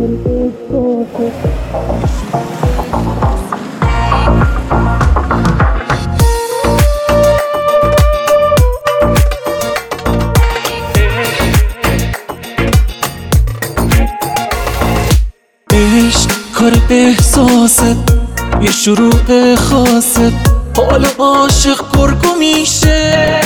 عشق کار احساسه، یه شروع خاصه، حال عاشق گرگو میشه.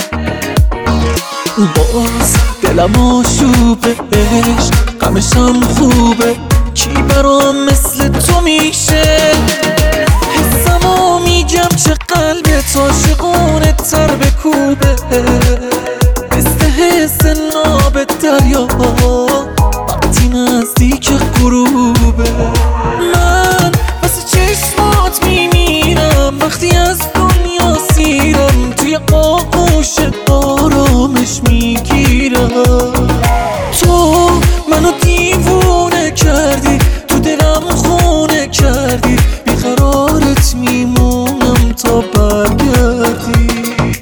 باز دلم آشوبه، عشق غمشم خوبه، کی برام مثل تو میشه؟ حسمو میگم چه قلبت عاشقونه تر بکوبه، مثل حس ناب دریا وقتی نزدیک غروبه. من واسه چشمات میمیرم وقتی از دنیا سیرم، توی آغوشت آرامش میگیرم. تو منو دیوونه کردی، تو دلم خونه کردی، بیقرارت میمونم تا برگردی.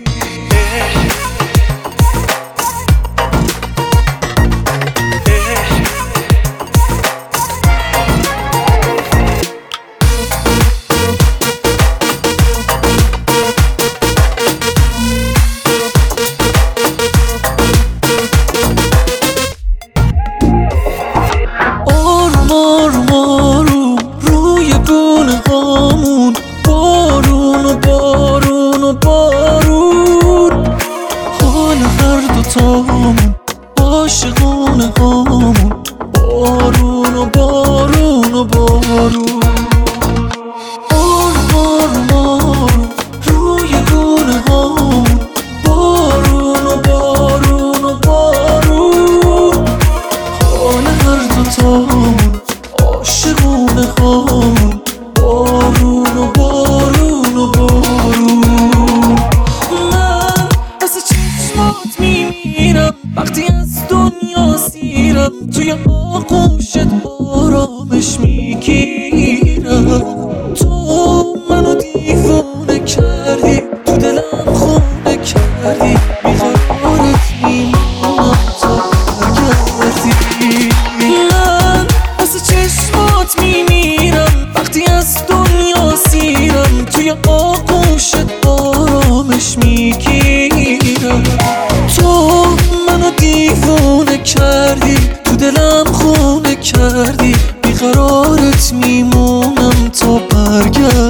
روی گونه هامون بارون و بارون و بارون، حال هر دوتامون عاشقونه هامون بارون و بارون و بارون. روی گونه هامون بارون و بارون و بارون، حال هر دوتامون عاشقونه هامون بارون و بارون و بارون. من واسه چشمات میمیرم وقتی از دنیا سیرم، توی آغوشت آرامش میگیرم. تو منو دیوونه کردی، تو دلم خونه کردی، بیقرارت میمونم تا برگردی. من واسه چشمات میمیرم وقتی از دنیا سیرم، توی آغوشت آرامش میگیرم. تو منو دیوونه کردی، تو دلم خونه کردی، بیقرارت میمونم تا برگردی.